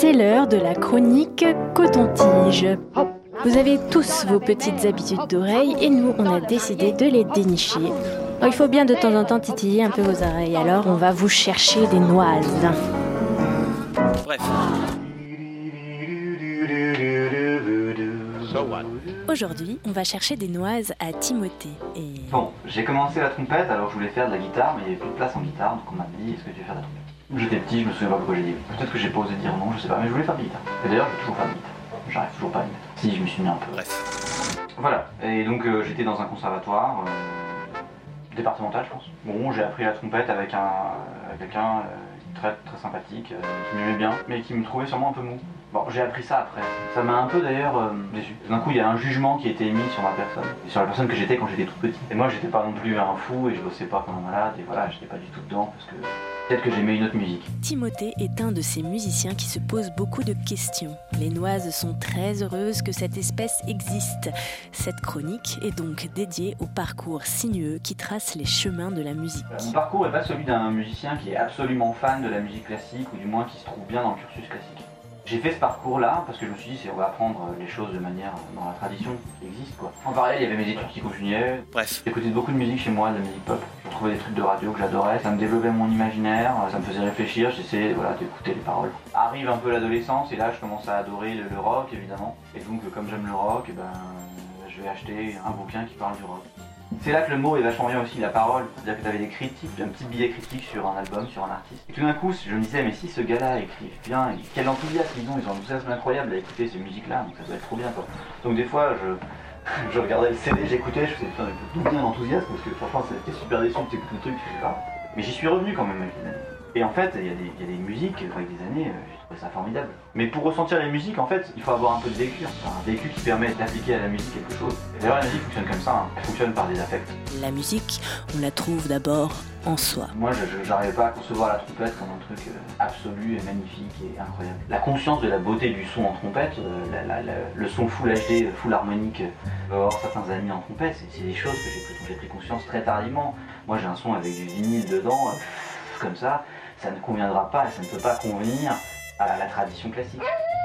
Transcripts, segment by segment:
C'est l'heure de la chronique Coton-Tige. Vous avez tous vos petites habitudes d'oreille et nous, on a décidé de les dénicher. Alors, il faut bien de temps en temps titiller un peu vos oreilles, alors on va vous chercher des noises. Bref. Aujourd'hui, on va chercher des noises à Timothée et... Bon, j'ai commencé la trompette, alors je voulais faire de la guitare, mais il n'y avait plus de place en guitare, donc on m'a dit, est-ce que tu veux faire de la trompette? J'étais petit, je me souviens pas pourquoi j'ai dit oui. Peut-être que j'ai pas osé dire non, je sais pas, mais je voulais faire de la guitare. Et d'ailleurs, je veux toujours faire de la guitare. J'arrive toujours pas à y mettre. Si, je me suis mis un peu. Bref. Voilà, et donc j'étais dans un conservatoire départemental, je pense. Bon, j'ai appris la trompette avec quelqu'un très sympathique, qui m'aimait bien, mais qui me trouvait sûrement un peu mou. Bon, j'ai appris ça après. Ça m'a un peu d'ailleurs déçu. D'un coup, il y a un jugement qui a été émis sur ma personne, et sur la personne que j'étais quand j'étais tout petit. Et moi, j'étais pas non plus un fou, et je bossais pas comme un malade, et voilà, j'étais pas du tout dedans, parce que peut-être que j'aimais une autre musique. Timothée est un de ces musiciens qui se pose beaucoup de questions. Les noises sont très heureuses que cette espèce existe. Cette chronique est donc dédiée au parcours sinueux qui trace les chemins de la musique. Mon parcours n'est pas celui d'un musicien qui est absolument fan de la musique classique, ou du moins qui se trouve bien dans le cursus classique. J'ai fait ce parcours-là parce que je me suis dit, on va apprendre les choses de manière dans la tradition qui existe, quoi. En parallèle, il y avait mes études qui continuaient. Bref. J'écoutais beaucoup de musique chez moi, de la musique pop. Je retrouvais des trucs de radio que j'adorais. Ça me développait mon imaginaire, ça me faisait réfléchir. J'essayais d'écouter les paroles. Arrive un peu l'adolescence et là, je commence à adorer le rock, évidemment. Et donc, comme j'aime le rock, je vais acheter un bouquin qui parle du rock. C'est là que le mot est vachement bien aussi, la parole. C'est-à-dire que tu avais des critiques, un petit billet critique sur un album, sur un artiste. Et tout d'un coup, je me disais, mais si ce gars-là écrit bien, quel enthousiasme ils ont un enthousiasme incroyable à écouter ces musiques-là, donc ça doit être trop bien, quoi. Donc des fois, je regardais le CD, j'écoutais, je faisais putain, d'où vient l'enthousiasme, parce que franchement, c'était super déçu, tu écoutes le truc, je sais pas. Mais j'y suis revenu quand même avec les années. Et en fait, il y a des musiques, avec des années, j'ai trouvé ça formidable. Mais pour ressentir les musiques, en fait, il faut avoir un peu de vécu. Un vécu qui permet d'appliquer à la musique quelque chose. Et d'ailleurs, la musique fonctionne comme ça, elle fonctionne par des affects. La musique, on la trouve d'abord en soi. Moi, j'arrivais pas à concevoir la trompette comme un truc absolu et magnifique et incroyable. La conscience de la beauté du son en trompette, le son full HD, full harmonique, avoir certains amis en trompette, c'est des choses que j'ai pris conscience très tardivement. Moi, j'ai un son avec du vinyle dedans, comme ça ne conviendra pas, ça ne peut pas convenir à la tradition classique.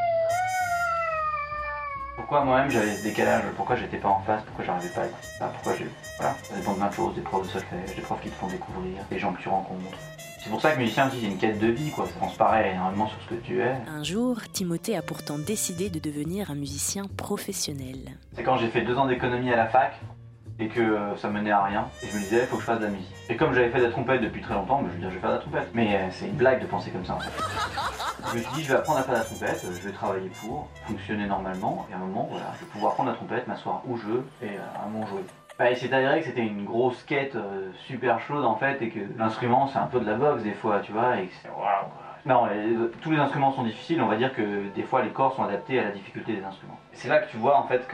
Pourquoi moi-même j'avais ce décalage, pourquoi j'étais pas en face, pourquoi j'arrivais pas à écouter ça, voilà, ça dépend de plein de choses, des profs de solfège, des profs qui te font découvrir, des gens que tu rencontres. C'est pour ça que musicien aussi c'est une quête de vie, quoi, ça transparaît énormément sur ce que tu es. Un jour, Timothée a pourtant décidé de devenir un musicien professionnel. C'est quand j'ai fait 2 ans d'économie à la fac, et que ça menait à rien, et je me disais, il faut que je fasse de la musique. Et comme j'avais fait de la trompette depuis très longtemps, je vais faire de la trompette. Mais c'est une blague de penser comme ça en fait. Je me suis dit, je vais apprendre à faire de la trompette, je vais travailler pour, fonctionner normalement, et à un moment, voilà, je vais pouvoir prendre la trompette, m'asseoir où je veux, et à mon jouer. Il s'est avéré que c'était une grosse quête super chaude en fait, et que l'instrument c'est un peu de la boxe des fois, tu vois, et que c'est waouh. Non, tous les instruments sont difficiles, on va dire que des fois les corps sont adaptés à la difficulté des instruments. C'est là que tu vois en fait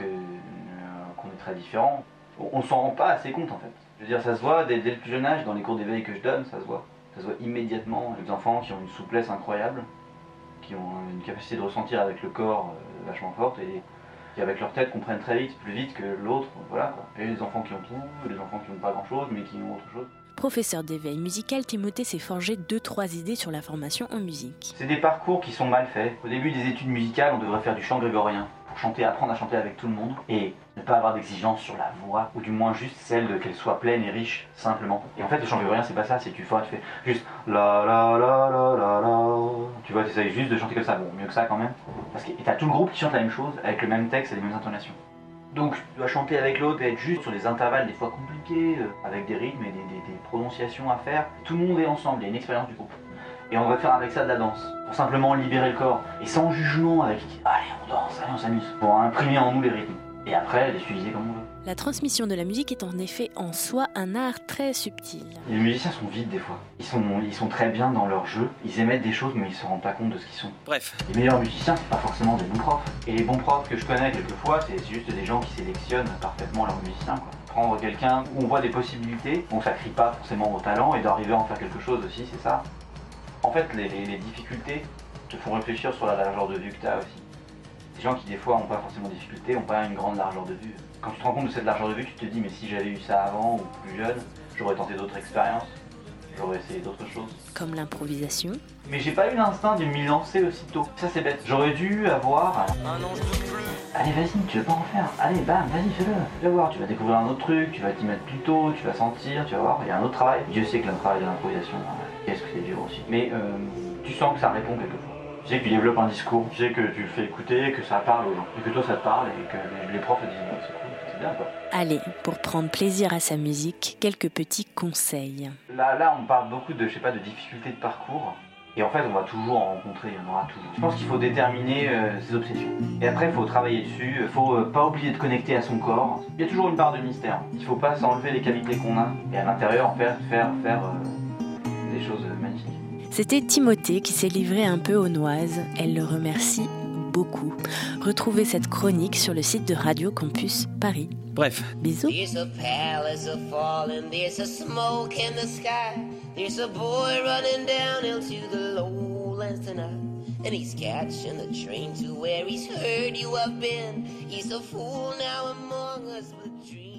qu'on est très différents. On s'en rend pas assez compte en fait. Je veux dire, ça se voit dès le plus jeune âge, dans les cours d'éveil que je donne, ça se voit. Ça se voit immédiatement. Les enfants qui ont une souplesse incroyable, qui ont une capacité de ressentir avec le corps vachement forte et qui avec leur tête comprennent très vite, plus vite que l'autre, voilà quoi. Et les enfants qui ont tout, les enfants qui n'ont pas grand chose mais qui ont autre chose. Professeur d'éveil musical, Timothée s'est forgé 2-3 idées sur la formation en musique. C'est des parcours qui sont mal faits. Au début des études musicales, on devrait faire du chant grégorien. Chanter, apprendre à chanter avec tout le monde et ne pas avoir d'exigence sur la voix, ou du moins juste celle qu'elle soit pleine et riche, simplement. Et en fait, le chant grégorien, c'est pas ça, c'est tu fais juste la la la la la la. Tu vois, tu essayes juste de chanter comme ça, bon, mieux que ça quand même. Parce que t'as tout le groupe qui chante la même chose, avec le même texte et les mêmes intonations. Donc, tu dois chanter avec l'autre et être juste sur des intervalles des fois compliqués, avec des rythmes et des prononciations à faire. Tout le monde est ensemble, il y a une expérience du groupe. Et on va faire avec ça de la danse, pour simplement libérer le corps. Et sans jugement, avec allez on danse, allez on s'amuse. Pour imprimer en nous les rythmes. Et après, les utiliser comme on veut. La transmission de la musique est en effet en soi un art très subtil. Les musiciens sont vides des fois. Ils sont très bien dans leur jeu. Ils émettent des choses mais ils se rendent pas compte de ce qu'ils sont. Bref. Les meilleurs musiciens, c'est pas forcément des bons profs. Et les bons profs que je connais quelquefois, c'est juste des gens qui sélectionnent parfaitement leurs musiciens, quoi. Prendre quelqu'un où on voit des possibilités, donc ça crie pas forcément au talent et d'arriver à en faire quelque chose aussi, c'est ça. En fait, les difficultés te font réfléchir sur la largeur de vue que tu as aussi. Des gens qui des fois n'ont pas forcément de difficultés, n'ont pas une grande largeur de vue. Quand tu te rends compte de cette largeur de vue, tu te dis mais si j'avais eu ça avant ou plus jeune, j'aurais tenté d'autres expériences. J'aurais essayé d'autres choses. Comme l'improvisation. Mais j'ai pas eu l'instinct de m'y lancer aussitôt. Ça c'est bête. J'aurais dû avoir... Ah non, je peux plus. Allez vas-y, tu veux pas en faire. Allez bam, vas-y fais-le. Tu vas voir, tu vas découvrir un autre truc, tu vas t'y mettre plus tôt, tu vas sentir, tu vas voir. Il y a un autre travail. Dieu sait que le travail de l'improvisation, qu'est-ce que c'est dur aussi. Mais tu sens que ça répond quelquefois. Tu sais que tu développes un discours, tu sais que tu le fais écouter, que ça parle aux gens. Et que toi ça te parle et que les profs te disent ouais, c'est cool, c'est bien quoi. Allez, pour prendre plaisir à sa musique, quelques petits conseils. Là on parle beaucoup de, je sais pas, de difficultés de parcours. Et en fait, on va toujours en rencontrer, il y en aura toujours. Je pense qu'il faut déterminer ses obsessions. Et après, il faut travailler dessus, il faut pas oublier de connecter à son corps. Il y a toujours une part de mystère. Il faut pas s'enlever les qualités qu'on a. Et à l'intérieur, en fait, faire des choses magnifiques. C'était Timothée qui s'est livré un peu aux noises. Elle le remercie beaucoup. Retrouvez cette chronique sur le site de Radio Campus Paris. Bref. Bisous. There's a palace a falling, there's a smoke in the sky. There's a boy running down into the lowlands tonight. And he's catching the train to where he's heard you have been. He's a fool now among us with dreams.